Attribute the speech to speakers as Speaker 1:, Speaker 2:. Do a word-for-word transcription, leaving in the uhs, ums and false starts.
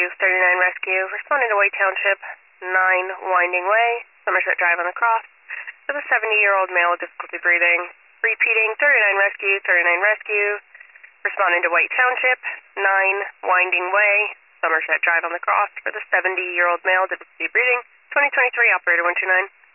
Speaker 1: thirty-nine Rescue, responding to White Township, nine Winding Way, Somerset Drive on the Cross, for the seventy-year-old male with difficulty breathing. Repeating, thirty-nine Rescue, thirty-nine Rescue, responding to White Township, nine Winding Way, Somerset Drive on the Cross, for the seventy-year-old male with difficulty breathing. twenty twenty-three, operator one two nine.